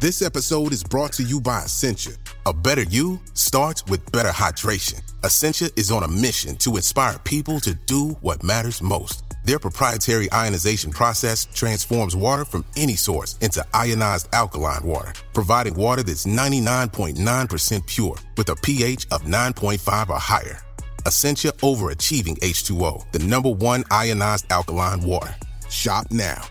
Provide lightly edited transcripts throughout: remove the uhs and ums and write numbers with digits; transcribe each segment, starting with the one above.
This episode is brought to you by Essentia. A better you starts with better hydration. Essentia is on a mission to inspire people to do what matters most. Their proprietary ionization process transforms water from any source into ionized alkaline water, providing water that's 99.9% pure with a pH of 9.5 or higher. Essentia overachieving H2O, the #1 ionized alkaline water. Shop now.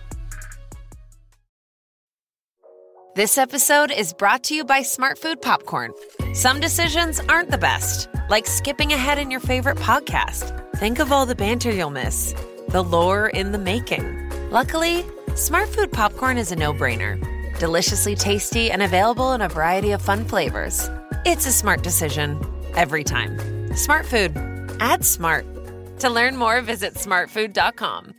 This episode is brought to you by Smartfood Popcorn. Some decisions aren't the best, like skipping ahead in your favorite podcast. Think of all the banter you'll miss, the lore in the making. Luckily, Smartfood Popcorn is a no-brainer. Deliciously tasty and available in a variety of fun flavors. It's a smart decision every time. Smartfood. Add smart. To learn more, visit smartfood.com.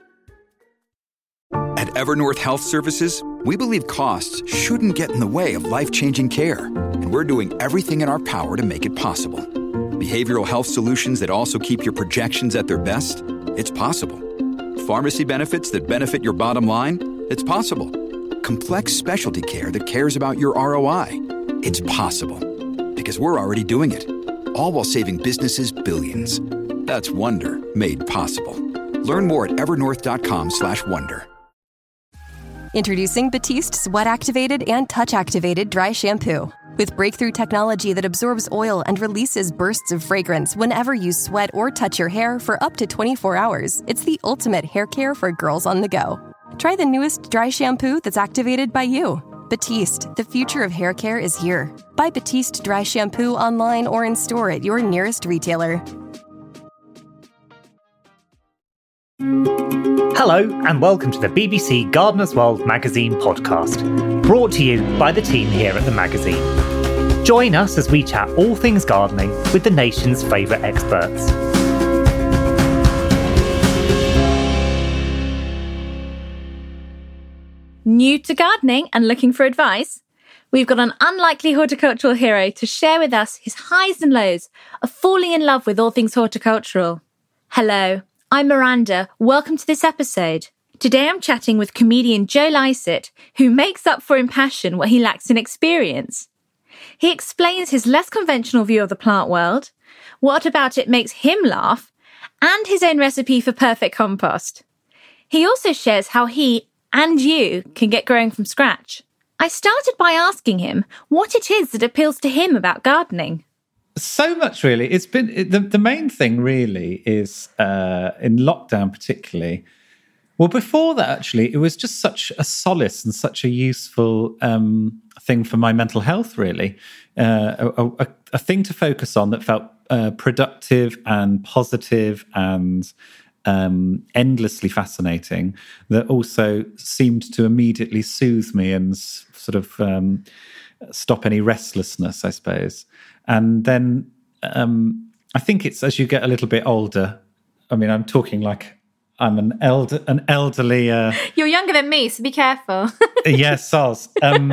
At Evernorth Health Services, we believe costs shouldn't get in the way of life-changing care, and we're doing everything in our power to make it possible. Behavioral health solutions that also keep your projections at their best? It's possible. Pharmacy benefits that benefit your bottom line? It's possible. Complex specialty care that cares about your ROI? It's possible. Because we're already doing it. All while saving businesses billions. That's Wonder made possible. Learn more at evernorth.com/wonder. Introducing Batiste Sweat Activated and Touch Activated Dry Shampoo. With breakthrough technology that absorbs oil and releases bursts of fragrance whenever you sweat or touch your hair for up to 24 hours, it's the ultimate hair care for girls on the go. Try the newest dry shampoo that's activated by you. Batiste, the future of hair care is here. Buy Batiste Dry Shampoo online or in store at your nearest retailer. Hello and welcome to the BBC Gardener's World magazine podcast, brought to you by the team here at the magazine. Join us as we chat all things gardening with the nation's favourite experts. New to gardening and looking for advice? We've got an unlikely horticultural hero to share with us his highs and lows of falling in love with all things horticultural. Hello, I'm Miranda. Welcome to this episode. Today I'm chatting with comedian Joe Lycett, who makes up for in passion what he lacks in experience. He explains his less conventional view of the plant world, what about it makes him laugh, and his own recipe for perfect compost. He also shares how he and you can get growing from scratch. I started by asking him what it is that appeals to him about gardening. So much, really. It's been the main thing, really, is in lockdown, particularly. Well, before that, actually, it was just such a solace and such a useful thing for my mental health, really. A thing to focus on that felt productive and positive and endlessly fascinating, that also seemed to immediately soothe me and sort of stop any restlessness, I suppose. And then I think it's as you get a little bit older. I mean, I'm talking like I'm an elderly. You're younger than me, so be careful. Yes, soz.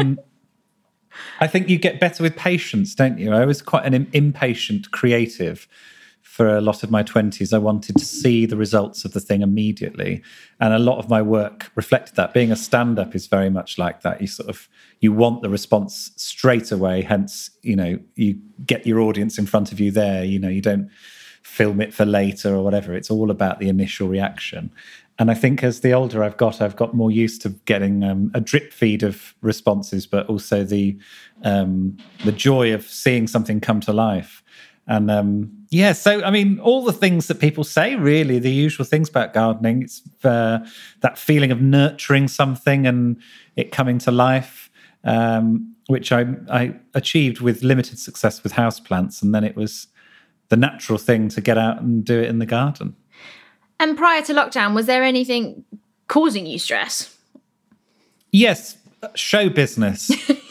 I think you get better with patience, don't you? I was quite an impatient creative for a lot of my 20s. I wanted to see the results of the thing immediately. And a lot of my work reflected that. Being a stand-up is very much like that. You want the response straight away. Hence, you get your audience in front of you there. You don't film it for later or whatever. It's all about the initial reaction. And I think as the older I've got more used to getting a drip feed of responses, but also the joy of seeing something come to life. And so, I mean, all the things that people say, really, the usual things about gardening, it's that feeling of nurturing something and it coming to life, which I achieved with limited success with houseplants. And then it was the natural thing to get out and do it in the garden. And prior to lockdown, was there anything causing you stress? Yes, show business.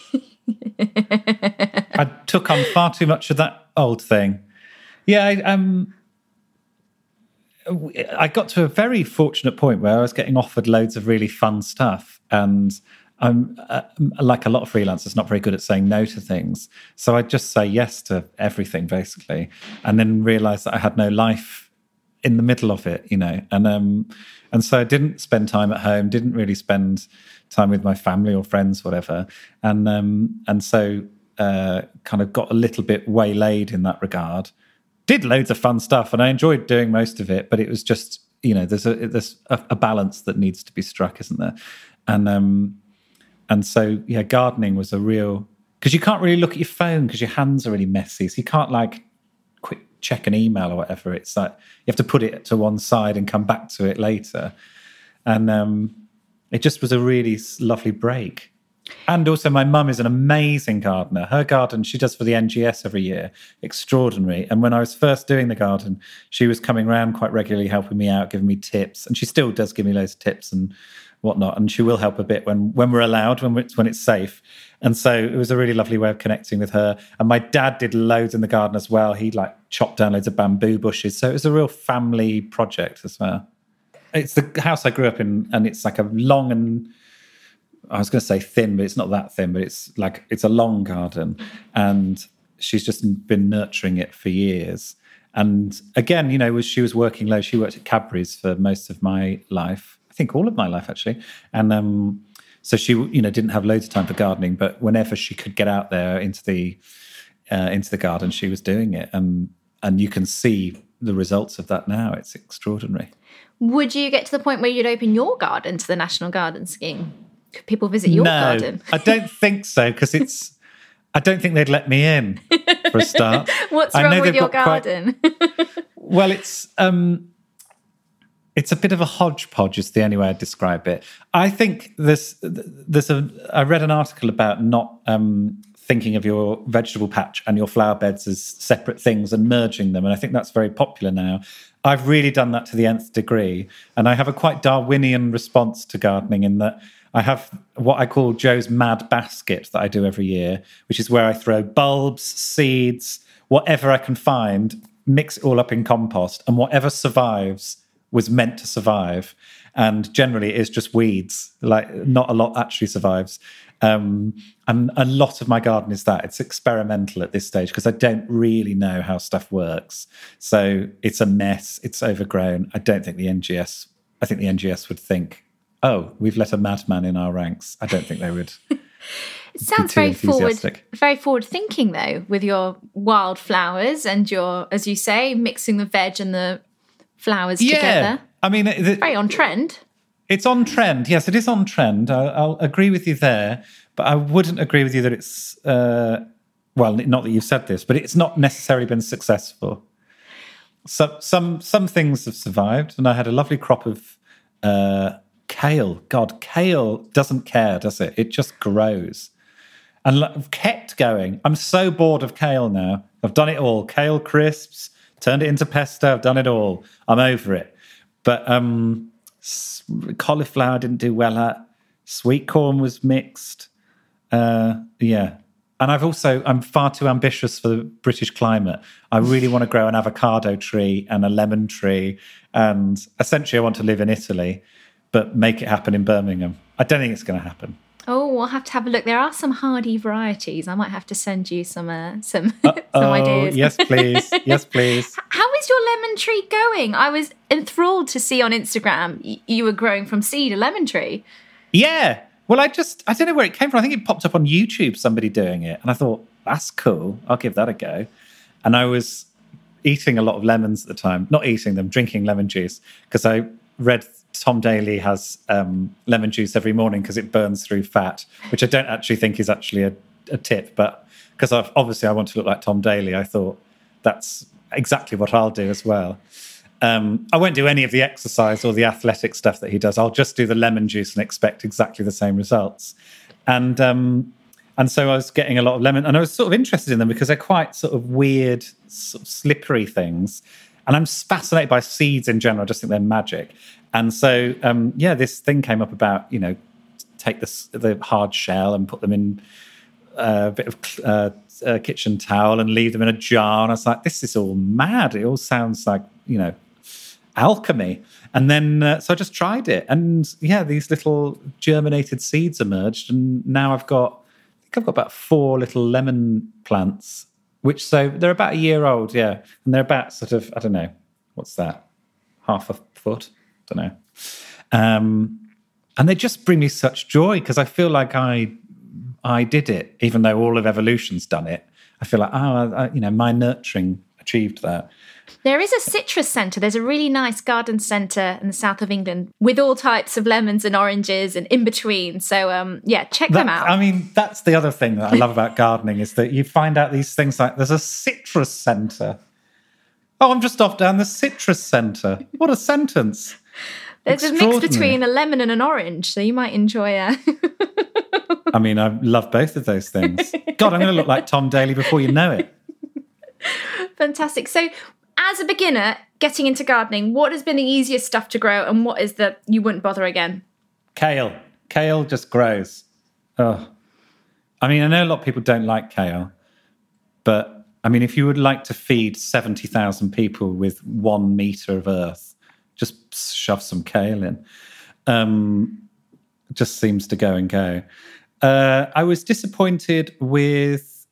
I took on far too much of that old thing. Yeah, I got to a very fortunate point where I was getting offered loads of really fun stuff, and I'm like a lot of freelancers, not very good at saying no to things. So I just say yes to everything, basically, and then realise that I had no life in the middle of it, and so I didn't spend time at home, didn't really spend time with my family or friends, whatever, and so kind of got a little bit waylaid in that regard. Did loads of fun stuff, and I enjoyed doing most of it, but it was just, there's a balance that needs to be struck, isn't there? And so gardening was a real, because you can't really look at your phone because your hands are really messy, so you can't like quick check an email or whatever. It's like you have to put it to one side and come back to it later, and it just was a really lovely break. And also my mum is an amazing gardener. Her garden she does for the NGS every year, extraordinary. And when I was first doing the garden, she was coming around quite regularly, helping me out, giving me tips. And she still does give me loads of tips and whatnot. And she will help a bit when we're allowed, when it's safe. And so it was a really lovely way of connecting with her. And my dad did loads in the garden as well. He like chopped down loads of bamboo bushes. So it was a real family project as well. It's the house I grew up in, and it's like a long and, I was going to say thin, but it's not that thin, but it's a long garden, and she's just been nurturing it for years. And again, she was working low. She worked at Cadbury's for most of my life, I think all of my life actually. And so she, didn't have loads of time for gardening, but whenever she could get out there into the garden, she was doing it. And you can see the results of that now. It's extraordinary. Would you get to the point where you'd open your garden to the National Garden Scheme? Could people visit your garden? I don't think so, because I don't think they'd let me in for a start. What's wrong with your garden? Well, it's a bit of a hodgepodge is the only way I'd describe it. I think I read an article about not thinking of your vegetable patch and your flower beds as separate things and merging them. And I think that's very popular now. I've really done that to the nth degree. And I have a quite Darwinian response to gardening in that I have what I call Joe's Mad Basket that I do every year, which is where I throw bulbs, seeds, whatever I can find, mix it all up in compost, and whatever survives was meant to survive. And generally it is just weeds, like not a lot actually survives. And a lot of my garden is that. It's experimental at this stage because I don't really know how stuff works. So it's a mess, it's overgrown. I think the NGS would think, oh, we've let a madman in our ranks. I don't think they would. It sounds very forward thinking though, with your wildflowers and your, as you say, mixing the veg and the flowers together. I mean, it's very on trend. It's on trend. Yes, it is on trend. I'll agree with you there, but I wouldn't agree with you that it's, well, not that you've said this, but it's not necessarily been successful. So, some things have survived, and I had a lovely crop of kale. God, kale doesn't care, does it? It just grows. And I've kept going. I'm so bored of kale now. I've done it all. Kale crisps, turned it into pesto. I've done it all. I'm over it. But cauliflower didn't do well at. Sweet corn was mixed. Yeah. And I'm far too ambitious for the British climate. I really want to grow an avocado tree and a lemon tree. And essentially I want to live in Italy, but make it happen in Birmingham. I don't think it's going to happen. Oh, we'll have to have a look. There are some hardy varieties. I might have to send you some ideas. Yes, please. Yes, please. How is your lemon tree going? I was enthralled to see on Instagram you were growing from seed a lemon tree. Yeah. Well, I don't know where it came from. I think it popped up on YouTube, somebody doing it. And I thought, that's cool. I'll give that a go. And I was eating a lot of lemons at the time. Not eating them, drinking lemon juice. Because I read Tom Daley has lemon juice every morning because it burns through fat, which I don't actually think is actually a tip. But because obviously I want to look like Tom Daley, I thought that's exactly what I'll do as well. I won't do any of the exercise or the athletic stuff that he does. I'll just do the lemon juice and expect exactly the same results. And so I was getting a lot of lemon, and I was sort of interested in them because they're quite sort of weird, sort of slippery things. And I'm fascinated by seeds in general. I just think they're magic. And so, this thing came up about, take the hard shell and put them in a bit of kitchen towel and leave them in a jar. And I was like, this is all mad. It all sounds like, alchemy. And then, so I just tried it. And these little germinated seeds emerged. And now I've got about 4 little lemon plants, so they're about a year old. Yeah. And they're about sort of, I don't know, what's that? half a foot, don't know. And they just bring me such joy because I feel like I did it, even though all of evolution's done it. I feel like, my nurturing achieved that. There is a citrus centre. There's a really nice garden centre in the south of England with all types of lemons and oranges and in between. So, check them out. I mean, that's the other thing that I love about gardening is that you find out these things like there's a citrus centre. Oh, I'm just off down the citrus centre. What a sentence. There's a mix between a lemon and an orange, so you might enjoy it. I mean, I love both of those things. God, I'm going to look like Tom Daley before you know it. Fantastic. So, as a beginner getting into gardening, what has been the easiest stuff to grow and what is that you wouldn't bother again? Kale. Kale just grows. Oh. I mean, I know a lot of people don't like kale, but I mean, if you would like to feed 70,000 people with 1 metre of earth, just shove some kale in. It just seems to go and go. I was disappointed with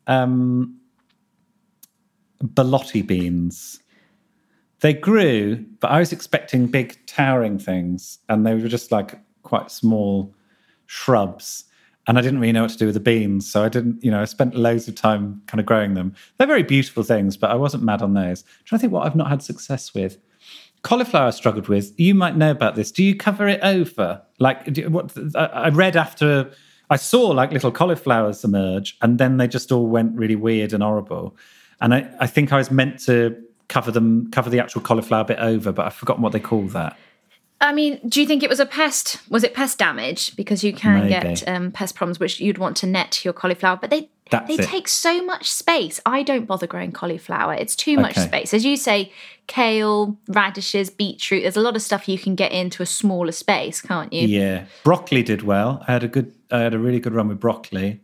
Balotti beans. They grew, but I was expecting big towering things, and they were just like quite small shrubs. And I didn't really know what to do with the beans, so I didn't, I spent loads of time kind of growing them. They're very beautiful things, but I wasn't mad on those. I'm trying to think what I've not had success with. Cauliflower I struggled with. You might know about this. Do you cover it over? I read after I saw like little cauliflowers emerge, and then they just all went really weird and horrible. And I think I was meant to cover the actual cauliflower bit over, but I've forgotten what they call that. I mean, do you think it was a pest? Was it pest damage? Because you can get pest problems, which you'd want to net your cauliflower, but they take so much space. I don't bother growing cauliflower. It's too much space. As you say, kale, radishes, beetroot, there's a lot of stuff you can get into a smaller space, can't you? Yeah. Broccoli did well. I had a really good run with broccoli.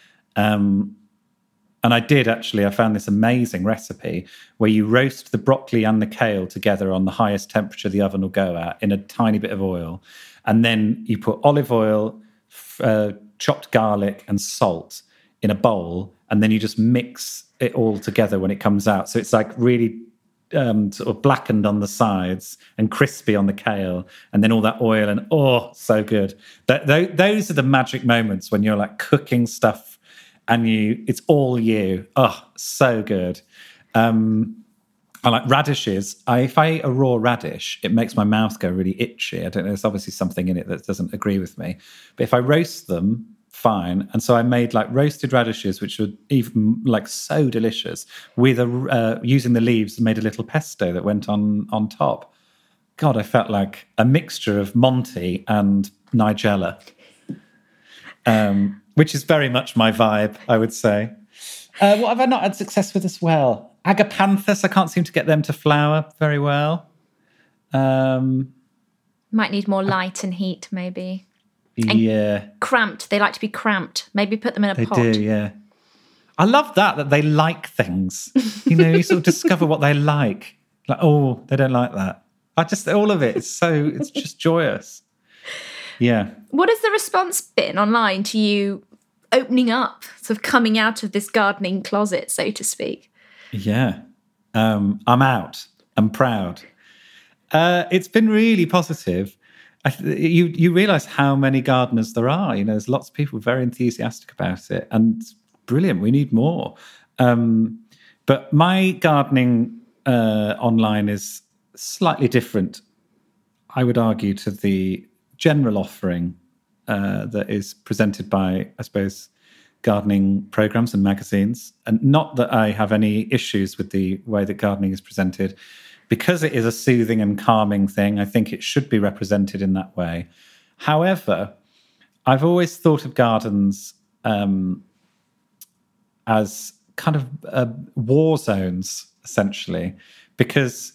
And I found this amazing recipe where you roast the broccoli and the kale together on the highest temperature the oven will go at in a tiny bit of oil. And then you put olive oil, chopped garlic and salt in a bowl. And then you just mix it all together when it comes out. So it's like really sort of blackened on the sides and crispy on the kale. And then all that oil and, so good. Those are the magic moments when you're like cooking stuff and it's all you. Oh, so good. I like radishes. If I eat a raw radish, it makes my mouth go really itchy. I don't know, there's obviously something in it that doesn't agree with me. But if I roast them, fine. And so I made like roasted radishes, which were even like so delicious, with using the leaves, made a little pesto that went on top. God, I felt like a mixture of Monty and Nigella. Which is very much my vibe, I would say. What have I not had success with as well? Agapanthus, I can't seem to get them to flower very well. Might need more light and heat, maybe. And cramped. They like to be cramped. Maybe put them in a pot. They do, yeah. I love that they like things. You sort of discover what they like. Like, they don't like that. All of it. It's just joyous. Yeah. What has the response been online to you opening up, sort of coming out of this gardening closet, so to speak? Yeah. I'm out. I'm proud. It's been really positive. You realise how many gardeners there are. There's lots of people very enthusiastic about it, and it's brilliant. We need more. But my gardening online is slightly different, I would argue, to the general offering that is presented by, I suppose, gardening programs and magazines. And not that I have any issues with the way that gardening is presented. Because it is a soothing and calming thing, I think it should be represented in that way. However, I've always thought of gardens as kind of war zones, essentially, because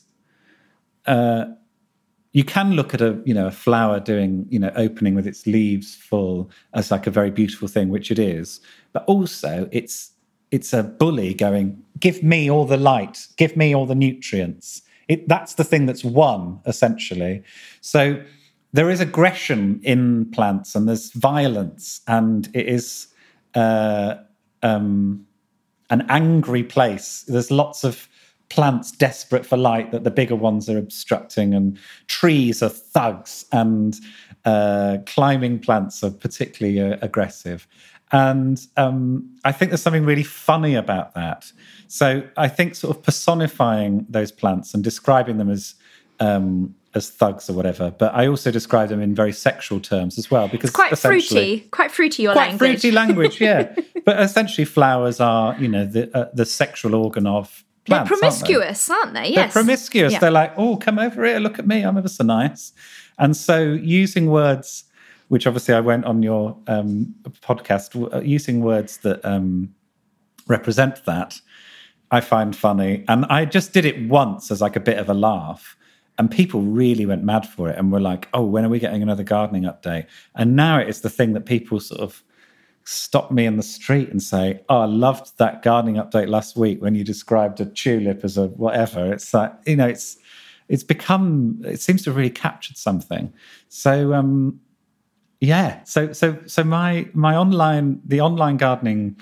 you can look at a flower doing, opening with its leaves full as like a very beautiful thing, which it is. But also it's a bully going, give me all the light, give me all the nutrients. That's the thing that's won, essentially. So there is aggression in plants and there's violence, and it is an angry place. There's lots of plants desperate for light that the bigger ones are obstructing, and trees are thugs, and climbing plants are particularly aggressive. And I think there's something really funny about that. So I think sort of personifying those plants and describing them as thugs or whatever, but I also describe them in very sexual terms as well, because it's quite fruity your language. Quite fruity language, yeah. But essentially, flowers are, the sexual organ of plants. They're promiscuous, aren't they? Yes, they're promiscuous. Yeah. They're like, oh, come over here, look at me, I'm ever so nice. And so, using words, which obviously I went on your podcast, using words that represent that, I find funny. And I just did it once as like a bit of a laugh. And people really went mad for it and were like, oh, when are we getting another gardening update? And now it is the thing that people sort of stop me in the street and say, oh, I loved that gardening update last week when you described a tulip as a whatever. It's like, it's become, it seems to have really captured something. So, yeah. So my the online gardening,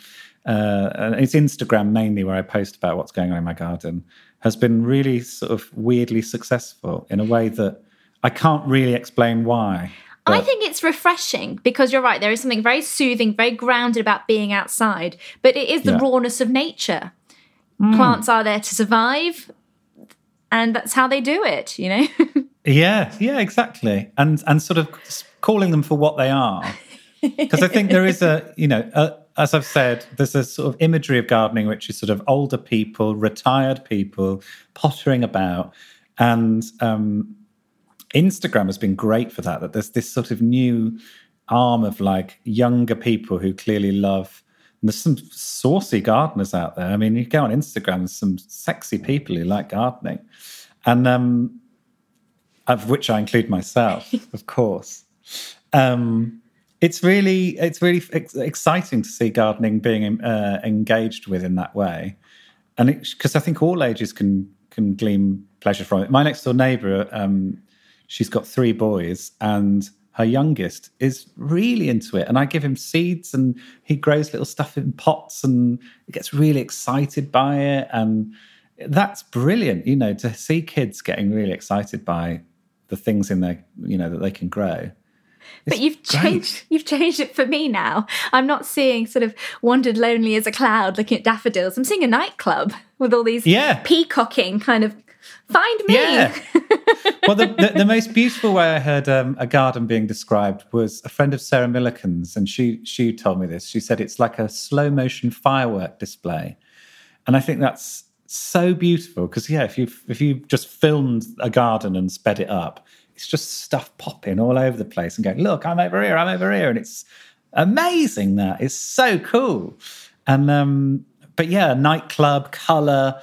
it's Instagram mainly where I post about what's going on in my garden, has been really sort of weirdly successful in a way that I can't really explain why. I think it's refreshing because you're right. There is something very soothing, very grounded about being outside, but it is the rawness of nature. Plants are there to survive, and that's how they do it, Yeah, exactly. And sort of calling them for what they are. Because I think there is as I've said, there's a sort of imagery of gardening which is sort of older people, retired people, pottering about. And Instagram has been great for that there's this sort of new arm of like younger people who clearly love. And there's some saucy gardeners out there. I mean, you go on Instagram, there's some sexy people who like gardening. And of which I include myself, of course. It's really exciting to see gardening being engaged with in that way, and because I think all ages can glean pleasure from it. My next door neighbour, she's got 3 boys, and her youngest is really into it. And I give him seeds, and he grows little stuff in pots, and he gets really excited by it. And that's brilliant, to see kids getting really excited by the things in their, that they can grow. But you've changed it for me now. I'm not seeing sort of wandered lonely as a cloud looking at daffodils. I'm seeing a nightclub with all these peacocking kind of, find me. Yeah. Well, the most beautiful way I heard a garden being described was a friend of Sarah Millican's, and she told me this. She said it's like a slow motion firework display. And I think that's so beautiful because, if you just filmed a garden and sped it up, it's just stuff popping all over the place and going, look, I'm over here. And it's amazing that. It's so cool. And, but yeah, nightclub, colour,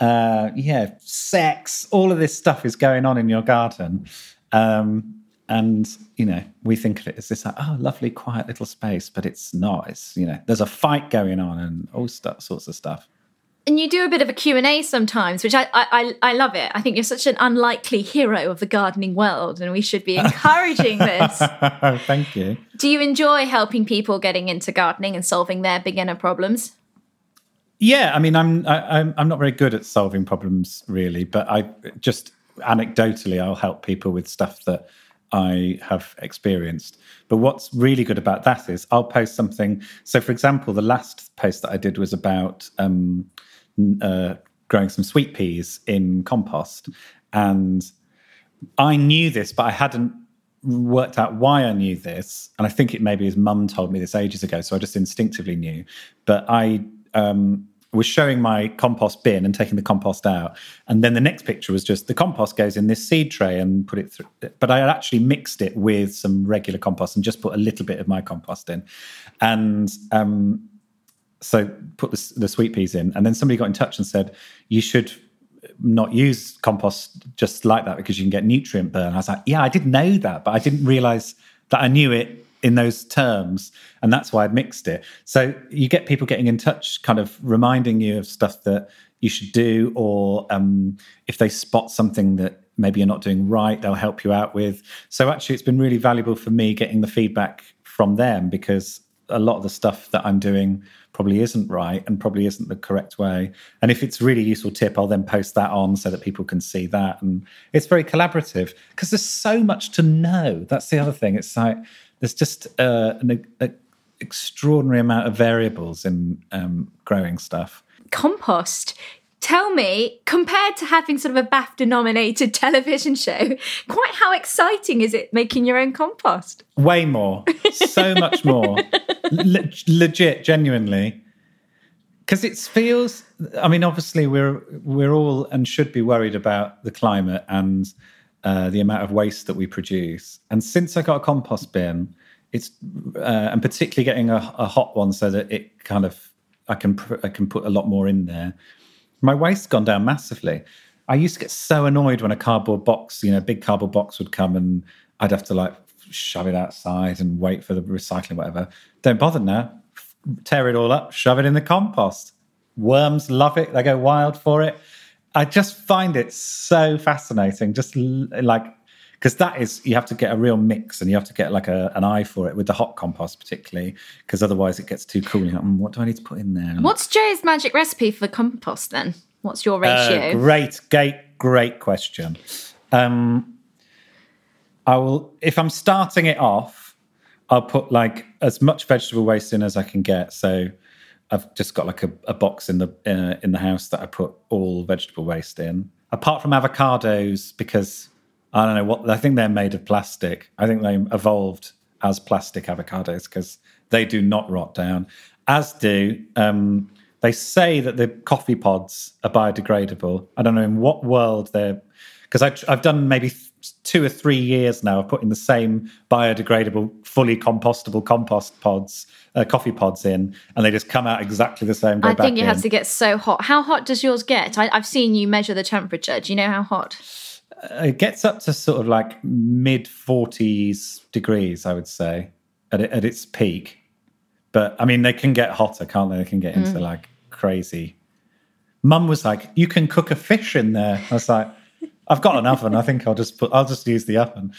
sex, all of this stuff is going on in your garden. And, we think of it as this, like, oh, lovely, quiet little space, but it's not. It's, there's a fight going on and all sorts of stuff. And you do a bit of a Q&A sometimes, which I love it. I think you're such an unlikely hero of the gardening world, and we should be encouraging this. Thank you. Do you enjoy helping people getting into gardening and solving their beginner problems? Yeah, I mean, I'm not very good at solving problems, really, but I just anecdotally, I'll help people with stuff that I have experienced. But what's really good about that is I'll post something. So, for example, the last post that I did was about growing some sweet peas in compost. And I knew this, but I hadn't worked out why I knew this. And I think it maybe his mum told me this ages ago, so I just instinctively knew. But I was showing my compost bin and taking the compost out. And then the next picture was just the compost goes in this seed tray and put it through. But I had actually mixed it with some regular compost and just put a little bit of my compost in. And so put the sweet peas in. And then somebody got in touch and said, you should not use compost just like that because you can get nutrient burn. I was like, yeah, I did know that, but I didn't realise that I knew it in those terms, and that's why I'd mixed it. So you get people getting in touch, kind of reminding you of stuff that you should do, or if they spot something that maybe you're not doing right, they'll help you out with. So actually it's been really valuable for me getting the feedback from them, because a lot of the stuff that I'm doing probably isn't right and probably isn't the correct way. And if it's a really useful tip, I'll then post that on so that people can see that. And it's very collaborative because there's so much to know. That's the other thing. It's like there's just an extraordinary amount of variables in growing stuff. Compost. Tell me, compared to having sort of a BAFTA-nominated television show, quite how exciting is it making your own compost? Way more. So much more. Legit, genuinely. Because it feels... I mean, obviously, we're all and should be worried about the climate and the amount of waste that we produce. And since I got a compost bin, it's... and particularly getting a hot one so that it kind of... I can put a lot more in there. My waste's gone down massively. I used to get so annoyed when a cardboard box, big cardboard box would come and I'd have to shove it outside and wait for the recycling, whatever. Don't bother now. Tear it all up, shove it in the compost. Worms love it. They go wild for it. I just find it so fascinating. Just because that is, you have to get a real mix and you have to get an eye for it with the hot compost particularly, because otherwise it gets too cool. You're like, what do I need to put in there? What's Joe's magic recipe for the compost then? What's your ratio? Great question. I will, if I'm starting it off, I'll put as much vegetable waste in as I can get. So I've just got a box in the house that I put all vegetable waste in, apart from avocados, because I don't know what, I think they're made of plastic. I think they evolved as plastic avocados because they do not rot down, as do, they say that the coffee pods are biodegradable. I don't know in what world they're, because I've done maybe 2 or 3 years now of putting the same biodegradable, fully compostable compost pods, coffee pods in, and they just come out exactly the same. I think it has to get so hot. How hot does yours get? I've seen you measure the temperature. Do you know how hot? It gets up to sort of mid 40s degrees, I would say, at its peak. But I mean, they can get hotter, can't they? They can get into crazy. Mum was like, "You can cook a fish in there." I was like, "I've got an oven. I think I'll just use the oven."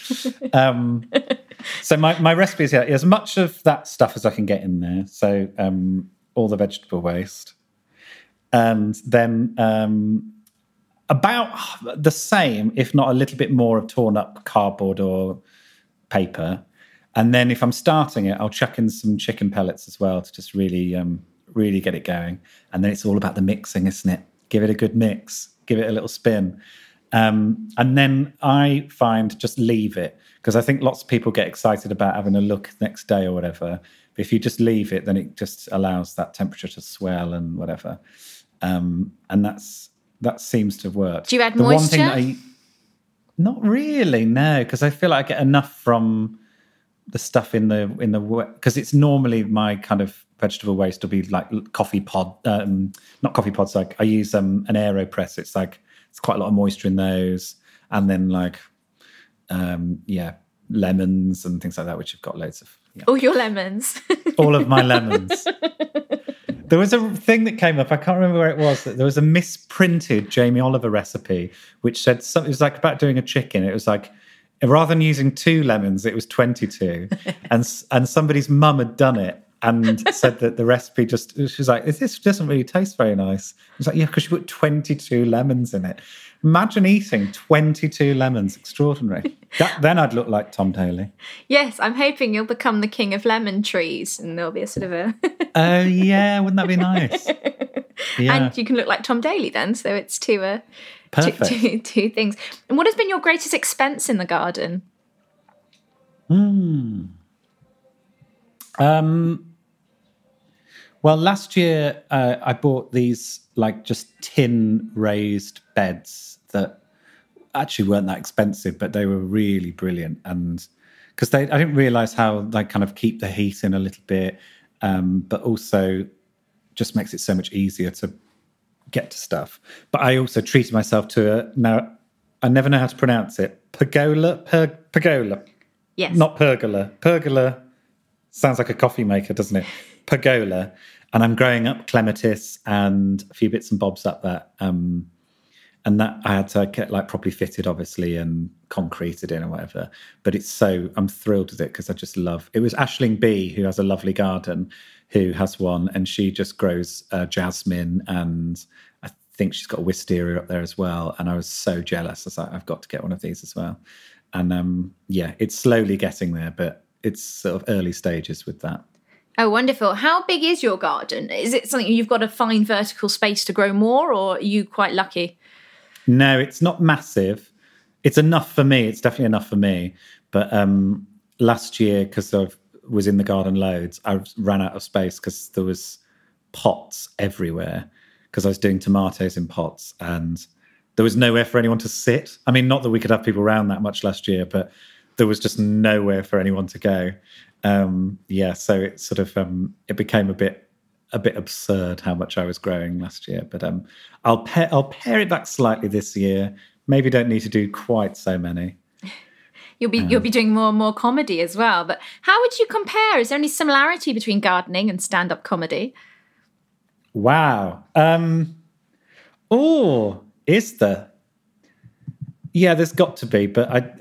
So my recipe is as much of that stuff as I can get in there. So all the vegetable waste, and then about the same, if not a little bit more, of torn up cardboard or paper. And then if I'm starting it, I'll chuck in some chicken pellets as well to just really, really get it going. And then it's all about the mixing, isn't it? Give it a good mix, give it a little spin. And then I find just leave it, because I think lots of people get excited about having a look next day or whatever. But if you just leave it, then it just allows that temperature to swell and whatever. And that seems to have worked. Do you add moisture? Not really, no, because I feel like I get enough from the stuff in the because it's normally my kind of vegetable waste will be coffee pod, not coffee pods. I use an AeroPress. It's quite a lot of moisture in those, and then lemons and things like that, which have got loads of. Yeah. All your lemons. All of my lemons. There was a thing that came up, I can't remember where it was, that there was a misprinted Jamie Oliver recipe, which said something, it was about doing a chicken. It was rather than using 2 lemons, it was 22. and somebody's mum had done it and said that the recipe she was like, this doesn't really taste very nice. I was like, yeah, because you put 22 lemons in it. Imagine eating 22 lemons. Extraordinary. Then I'd look like Tom Daley. Yes, I'm hoping you'll become the king of lemon trees and there'll be a sort of a... Oh, yeah, wouldn't that be nice? Yeah. And you can look like Tom Daley then, so it's two things. And what has been your greatest expense in the garden? Well, last year I bought these just tin raised beds that actually weren't that expensive, but they were really brilliant. And because I didn't realise how they kind of keep the heat in a little bit, but also just makes it so much easier to get to stuff. But I also treated myself to now I never know how to pronounce it. Pergola. Yes. Not pergola. Pergola sounds like a coffee maker, doesn't it? Pergola. And I'm growing up clematis and a few bits and bobs up that. And that I had to get like properly fitted, obviously, and concreted in or whatever. But I'm thrilled with it because I just love. It was Aisling B, who has a lovely garden, who has one, and she just grows jasmine, and I think she's got a wisteria up there as well. And I was so jealous. I was like, I've got to get one of these as well. And it's slowly getting there, but it's sort of early stages with that. Oh, wonderful. How big is your garden? Is it something you've got to find vertical space to grow more, or are you quite lucky? No, it's not massive. It's enough for me. It's definitely enough for me. But last year, because I was in the garden loads, I ran out of space because there was pots everywhere because I was doing tomatoes in pots and there was nowhere for anyone to sit. I mean, not that we could have people around that much last year, but there was just nowhere for anyone to go. So it sort of it became a bit absurd how much I was growing last year, but I'll pare it back slightly this year. Maybe don't need to do quite so many. You'll be doing more and more comedy as well. But how would you compare? Is there any similarity between gardening and stand-up comedy? Wow. Is there? Yeah, there's got to be, but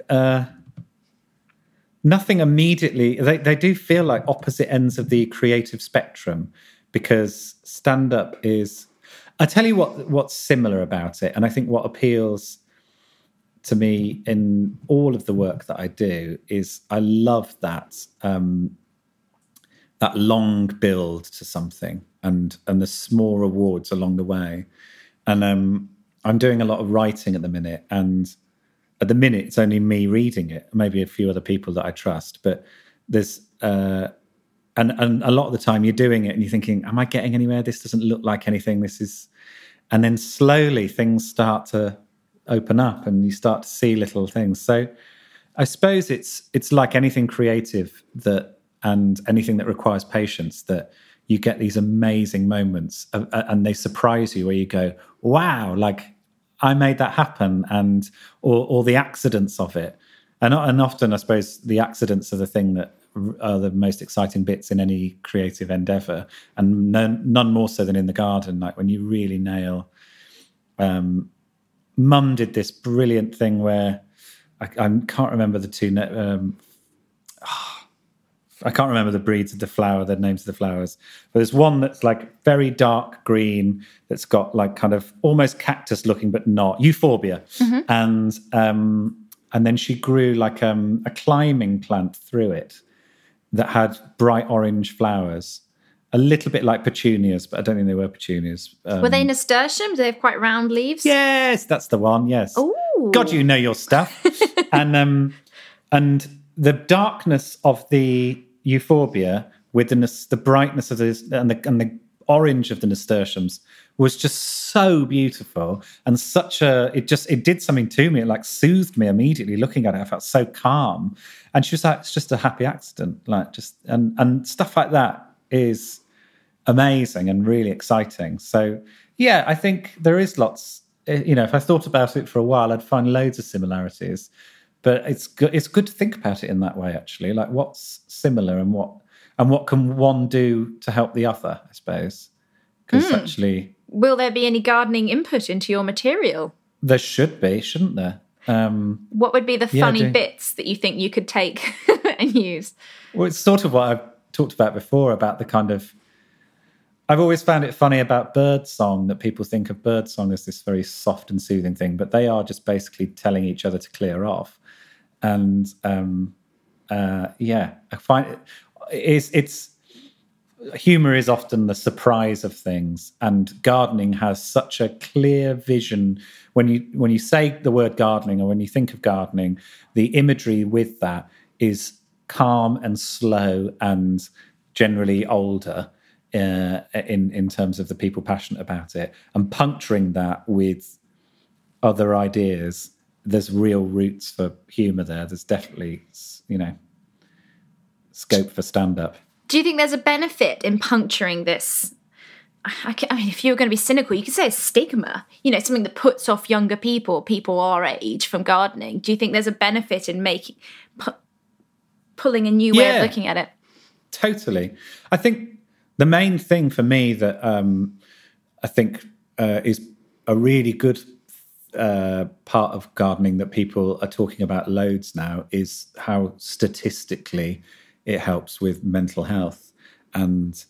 nothing immediately. They do feel like opposite ends of the creative spectrum. Because stand-up is... I tell you what's similar about it, and I think what appeals to me in all of the work that I do is I love that that long build to something and the small rewards along the way. And I'm doing a lot of writing at the minute, and at the minute it's only me reading it, maybe a few other people that I trust, but there's... And a lot of the time you're doing it and you're thinking, am I getting anywhere? This doesn't look like anything. This is... And then slowly things start to open up and you start to see little things. So I suppose it's like anything creative and anything that requires patience, that you get these amazing moments and they surprise you where you go, wow, like I made that happen, and or the accidents of it. And often I suppose the accidents are the thing that are the most exciting bits in any creative endeavour, and none more so than in the garden. Like when you really nail. Mum did this brilliant thing where I can't remember the two. I can't remember the breeds of the flower, the names of the flowers. But there's one that's like very dark green, that's got like kind of almost cactus looking, but not euphorbia, and then she grew like a climbing plant through it that had bright orange flowers, a little bit like petunias, but I don't think they were petunias. Were they nasturtiums? They have quite round leaves? Yes, that's the one, yes. Ooh. God, you know your stuff. and the darkness of the euphorbia with the brightness of this and the orange of the nasturtiums was just so beautiful, and it did something to me. It like soothed me immediately looking at it. I felt so calm. And she was like, it's just a happy accident. Like just and stuff like that is amazing and really exciting. So yeah, I think there is lots, if I thought about it for a while, I'd find loads of similarities. But it's good to think about it in that way, actually. Like what's similar and what can one do to help the other, I suppose. Because actually... Will there be any gardening input into your material? There should be, shouldn't there? What would be the funny bits that you think you could take and use? Well, it's sort of what I've talked about before, about the kind of... I've always found it funny about birdsong, that people think of birdsong as this very soft and soothing thing, but they are just basically telling each other to clear off. And I find it's humour is often the surprise of things, and gardening has such a clear vision. When you say the word gardening, or when you think of gardening, the imagery with that is calm and slow and generally older in terms of the people passionate about it, and puncturing that with other ideas. There's real roots for humour there. There's definitely, scope for stand-up. Do you think there's a benefit in puncturing this? I mean, if you were going to be cynical, you could say a stigma, something that puts off younger people our age from gardening. Do you think there's a benefit in pulling a new way of looking at it? Totally. I think the main thing for me that I think is a really good part of gardening that people are talking about loads now is how statistically it helps with mental health, and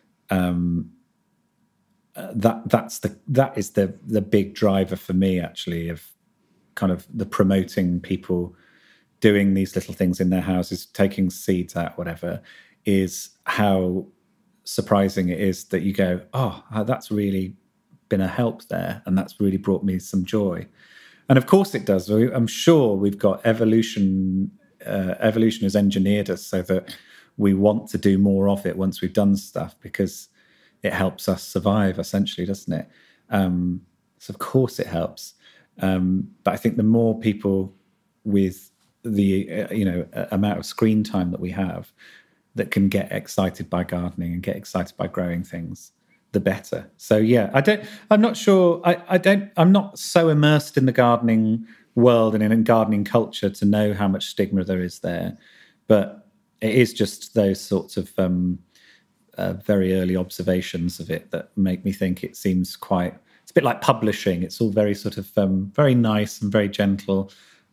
that is the big driver for me, actually, of kind of the promoting people doing these little things in their houses, taking seeds out, whatever, is how surprising it is that you go, oh, that's really been a help there, and that's really brought me some joy. And of course it does. I'm sure we've got evolution has engineered us so that we want to do more of it once we've done stuff, because it helps us survive, essentially, doesn't it? So of course it helps. But I think the more people with the amount of screen time that we have that can get excited by gardening and get excited by growing things, the better. So yeah, I'm not sure. I'm not so immersed in the gardening world and in gardening culture to know how much stigma there is there. But it is just those sorts of very early observations of it that make me think it seems quite, it's a bit like publishing. It's all very sort of very nice and very gentle,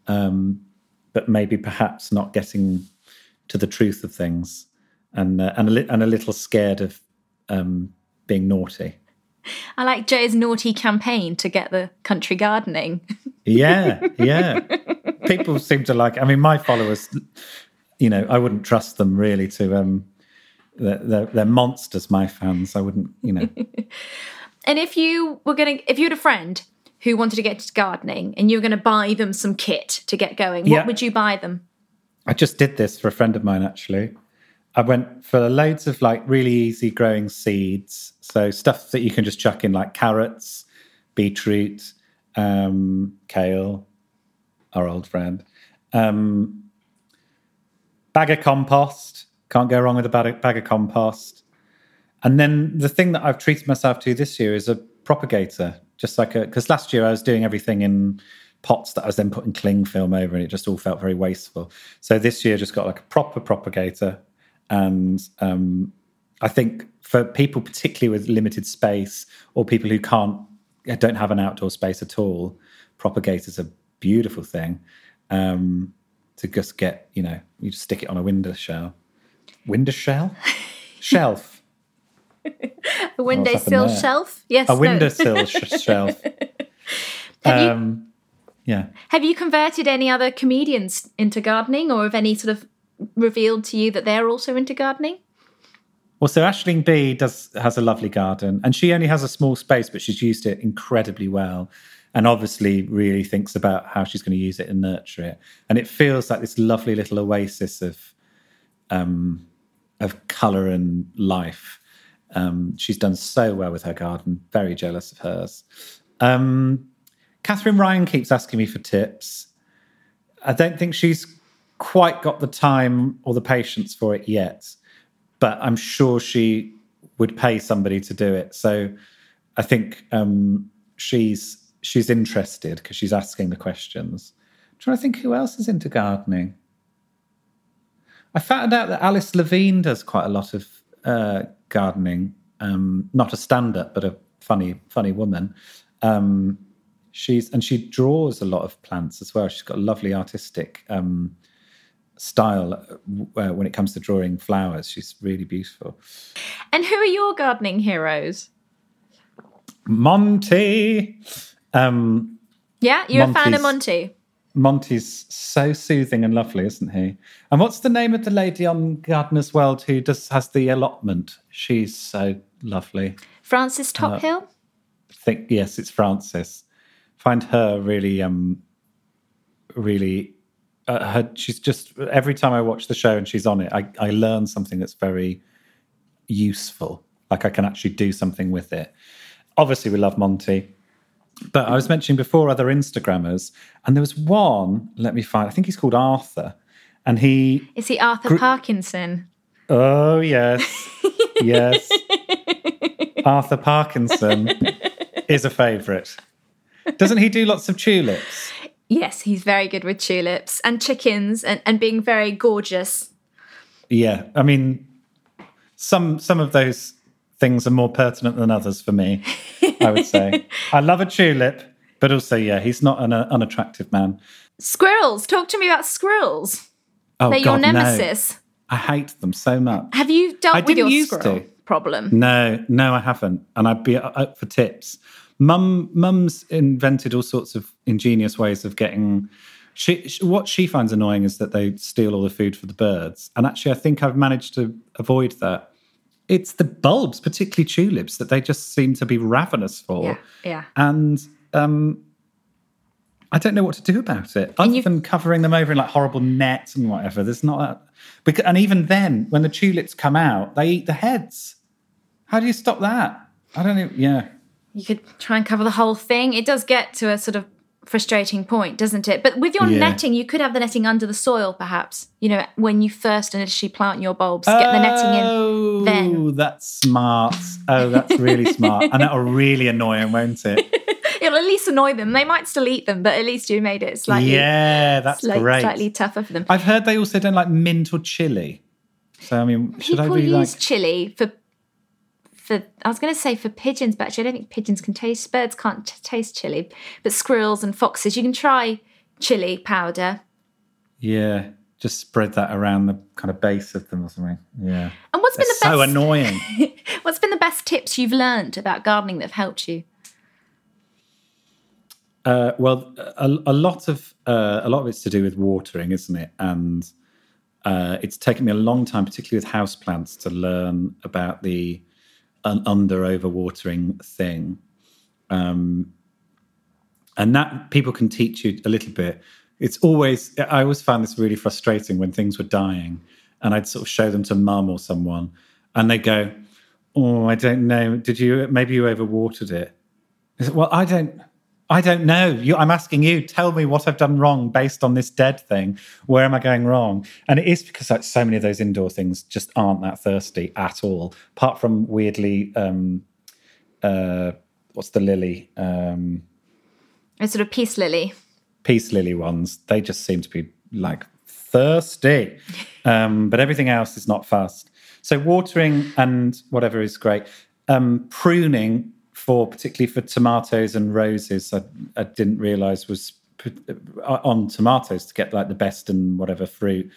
but maybe perhaps not getting to the truth of things, and a little scared of being naughty. I like Joe's naughty campaign to get the country gardening. Yeah. People seem to like it. I mean, my followers, I wouldn't trust them really to, they're monsters, my fans. I wouldn't, And if you had a friend who wanted to get into gardening and you were going to buy them some kit to get going, what would you buy them? I just did this for a friend of mine, actually. I went for loads of like really easy growing seeds. So stuff that you can just chuck in, like carrots, beetroot, kale, our old friend. Bag of compost. Can't go wrong with a bag of compost. And then the thing that I've treated myself to this year is a propagator. Just like because last year I was doing everything in pots that I was then putting cling film over, and it just all felt very wasteful. So this year I just got like a proper propagator. And I think for people particularly with limited space, or people who don't have an outdoor space at all, propagator's a beautiful thing to just get, you just stick it on a windowsill. Shelf. A windowsill shelf? Yes. A windowsill shelf. Have you converted any other comedians into gardening, or have any sort of revealed to you that they're also into gardening? Well, so Aisling Bea has a lovely garden, and she only has a small space, but she's used it incredibly well, and obviously really thinks about how she's going to use it and nurture it. And it feels like this lovely little oasis of colour and life. She's done so well with her garden. Very jealous of hers. Catherine Ryan keeps asking me for tips. I don't think she's quite got the time or the patience for it yet, but I'm sure she would pay somebody to do it. So I think she's interested because she's asking the questions. I'm trying to think who else is into gardening. I found out that Alice Levine does quite a lot of gardening. Not a stand-up, but a funny woman. She draws a lot of plants as well. She's got a lovely artistic style when it comes to drawing flowers. She's really beautiful. And who are your gardening heroes? Monty. Yeah, you're a fan of Monty. Monty's so soothing and lovely, isn't he? And what's the name of the lady on Gardener's World who has the allotment? She's so lovely. Frances Tophill? Yes, it's Frances. Find her really, she's just, every time I watch the show and she's on it, I learn something that's very useful. Like I can actually do something with it. Obviously, we love Monty. But I was mentioning before other Instagrammers, and there was one, let me find, I think he's called Arthur. And Is he Arthur Parkinson? Oh, yes. Yes. Arthur Parkinson is a favourite. Doesn't he do lots of tulips? Yes, he's very good with tulips and chickens and being very gorgeous. Yeah, I mean, some of those things are more pertinent than others for me, I would say. I love a tulip. But also, yeah, he's not an unattractive man. Squirrels. Talk to me about squirrels. Oh, They're God, your nemesis. No. I hate them so much. Have you dealt with your squirrel problem? No, I haven't. And I'd be up for tips. Mum's invented all sorts of ingenious ways of getting... What she finds annoying is that they steal all the food for the birds. And actually, I think I've managed to avoid that. It's the bulbs, particularly tulips, that they just seem to be ravenous for. Yeah. And I don't know what to do about it, other than covering them over in like horrible nets and whatever. There's not that. And even then, when the tulips come out, they eat the heads. How do you stop that? I don't know. Yeah. You could try and cover the whole thing. It does get to a sort of frustrating point, doesn't it? But with your netting, you could have the netting under the soil, perhaps. You know, when you first initially plant your bulbs, get the netting in then. Oh, that's smart. Oh, that's really smart. And that'll really annoy them, won't it? It'll at least annoy them. They might still eat them, but at least you made it slightly... Yeah, that's great. Slightly tougher for them. I've heard they also don't like mint or chili. So, I mean, should I be like... People use chili for... I was going to say for pigeons, but actually I don't think pigeons can taste... Birds can't taste chili. But squirrels and foxes, you can try chili powder. Yeah, just spread that around the kind of base of them or something. Yeah. And what's been the best... so annoying. What's been the best tips you've learned about gardening that have helped you? Well, a lot of it's to do with watering, isn't it? And it's taken me a long time, particularly with houseplants, to learn about the over-watering thing. And that people can teach you a little bit. I always found this really frustrating when things were dying and I'd sort of show them to mum or someone and they'd go, oh, I don't know. Maybe you overwatered it? I said, well, I don't know. I'm asking you, tell me what I've done wrong based on this dead thing. Where am I going wrong? And it is because like so many of those indoor things just aren't that thirsty at all. Apart from weirdly, what's the lily? A sort of peace lily. Peace lily ones. They just seem to be like thirsty. But everything else is not fast. So watering and whatever is great. Pruning, particularly for tomatoes and roses, I didn't realise was on tomatoes to get like the best and whatever fruit.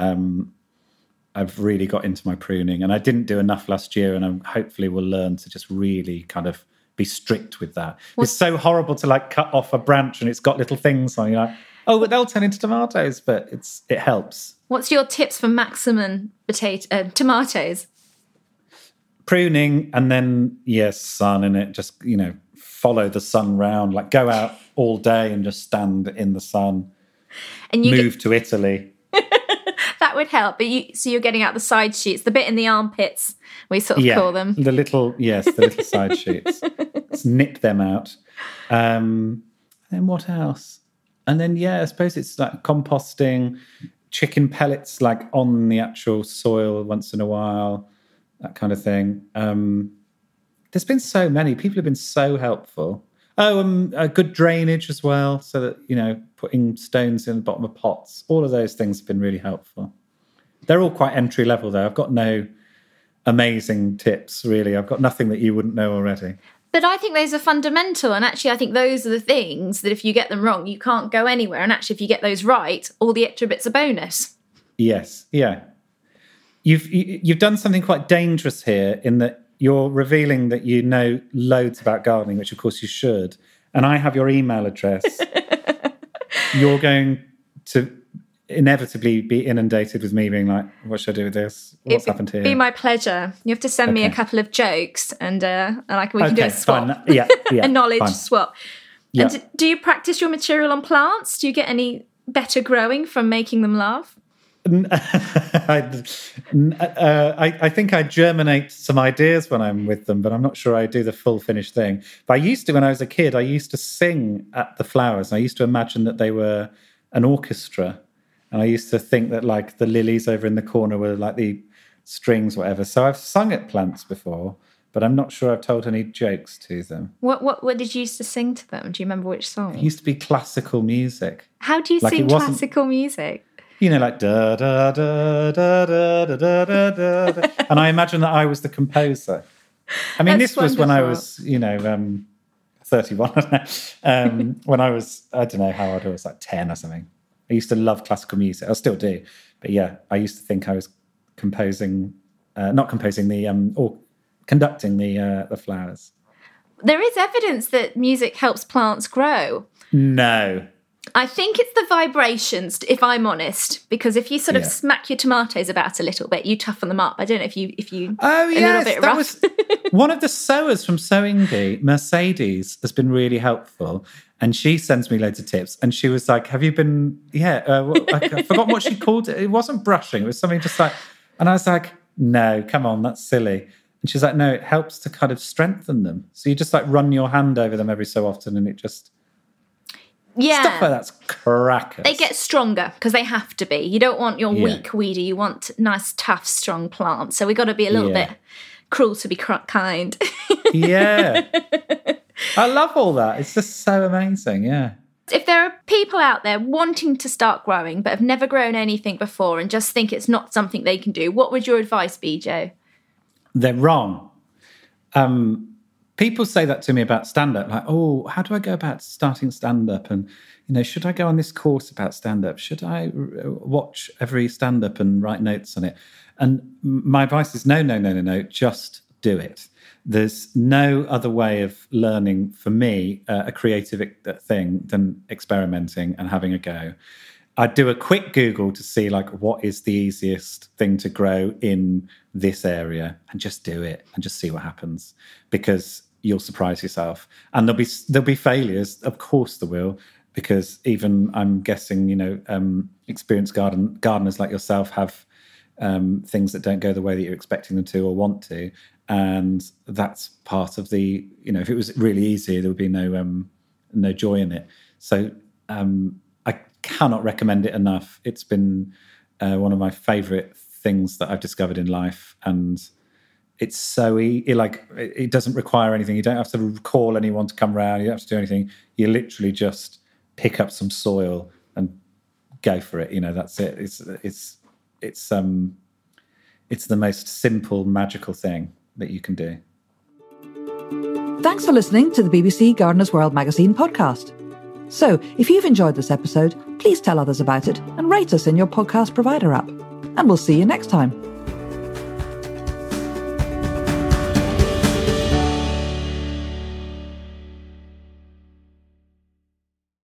I've really got into my pruning and I didn't do enough last year and I hopefully will learn to just really kind of be strict with that. It's so horrible to like cut off a branch and it's got little things on. You're like, oh, but they'll turn into tomatoes, but it helps. What's your tips for maximum tomatoes? Pruning and then, sun in it. Just, follow the sun round. Like go out all day and just stand in the sun. And move to Italy. That would help. But you're getting out the side shoots, the bit in the armpits, we sort of call them. The little side shoots. Let's nip them out. Then what else? And then, I suppose it's like composting, chicken pellets like on the actual soil once in a while. That kind of thing. There's been so many. People have been so helpful. A good drainage as well, so that, putting stones in the bottom of pots. All of those things have been really helpful. They're all quite entry level, though. I've got no amazing tips, really. I've got nothing that you wouldn't know already. But I think those are fundamental. And actually, I think those are the things that if you get them wrong, you can't go anywhere. And actually, if you get those right, all the extra bits are bonus. Yes, yeah. You've done something quite dangerous here in that you're revealing that you know loads about gardening, which of course you should, and I have your email address. You're going to inevitably be inundated with me being like, what should I do with this? What's happened here? It'd be my pleasure. You have to send me a couple of jokes and we can do a swap. Fine. Yeah, a knowledge swap. Yeah. And do you practice your material on plants? Do you get any better growing from making them laugh? I think I germinate some ideas when I'm with them, but I'm not sure I do the full finished thing. But I used to, when I was a kid, I used to sing at the flowers. And I used to imagine that they were an orchestra. And I used to think that like the lilies over in the corner were like the strings, whatever. So I've sung at plants before, but I'm not sure I've told any jokes to them. What did you used to sing to them? Do you remember which song? It used to be classical music. How do you sing classical music? Like da da da da da da da da. And I imagine that I was the composer. I mean, this was when I was, 31, I don't know. When I don't know how old I was, like 10 or something. I used to love classical music. I still do. But yeah, I used to think I was conducting the flowers. There is evidence that music helps plants grow. No. I think it's the vibrations, if I'm honest, because if you sort of smack your tomatoes about a little bit, you toughen them up. I don't know if you oh, a yes, little bit rough. Was one of the sewers from Sewing Bee, Mercedes, has been really helpful. And she sends me loads of tips. And she was like, have you been, I forgot what she called it. It wasn't brushing. It was something just like, and I was like, no, come on, that's silly. And she's like, no, it helps to kind of strengthen them. So you just like run your hand over them every so often and it just... Yeah. Stuff like that's crackers. They get stronger because they have to be. You don't want your weak weedy. You want nice, tough, strong plants. So we got to be a little bit cruel to be kind. Yeah. I love all that. It's just so amazing, yeah. If there are people out there wanting to start growing but have never grown anything before and just think it's not something they can do, what would your advice be, Joe? They're wrong. People say that to me about stand-up, like, oh, how do I go about starting stand-up? And, should I go on this course about stand-up? Should I watch every stand-up and write notes on it? And my advice is no, just do it. There's no other way of learning, for me, a creative thing than experimenting and having a go. I'd do a quick Google to see, like, what is the easiest thing to grow in this area and just do it and just see what happens, because you'll surprise yourself. And there'll be failures. Of course there will, because even I'm guessing, experienced gardeners like yourself have things that don't go the way that you're expecting them to or want to. And that's part of the, if it was really easy, there would be no joy in it. So I cannot recommend it enough. It's been one of my favourite things that I've discovered in life. And it's so it doesn't require anything. You don't have to call anyone to come round. You don't have to do anything. You literally just pick up some soil and go for it. That's it. It's the most simple, magical thing that you can do. Thanks for listening to the BBC Gardener's World magazine podcast. So, if you've enjoyed this episode, please tell others about it and rate us in your podcast provider app. And we'll see you next time.